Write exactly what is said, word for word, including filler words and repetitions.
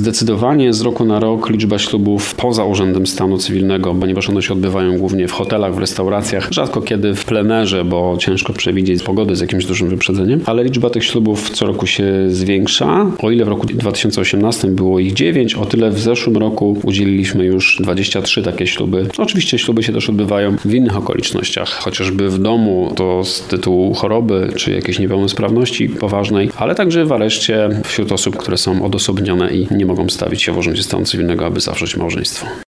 Zdecydowanie z roku na rok liczba ślubów poza Urzędem Stanu Cywilnego, ponieważ one się odbywają głównie w hotelach, w restauracjach, rzadko kiedy w plenerze, bo ciężko przewidzieć pogody z jakimś dużym wyprzedzeniem, ale liczba tych ślubów co roku się zwiększa. O ile w roku dwa tysiące osiemnastym było ich dziewięć, o tyle w zeszłym roku udzieliliśmy już dwadzieścia trzy takie śluby. Oczywiście śluby się też odbywają w innych okolicznościach, chociażby w domu, to z tytułu choroby czy jakiejś niepełnosprawności poważnej, ale także w areszcie wśród osób, które są odosobnione i nie mogą stawić się w Urzędzie Stanu Cywilnego, aby zawrzeć małżeństwo.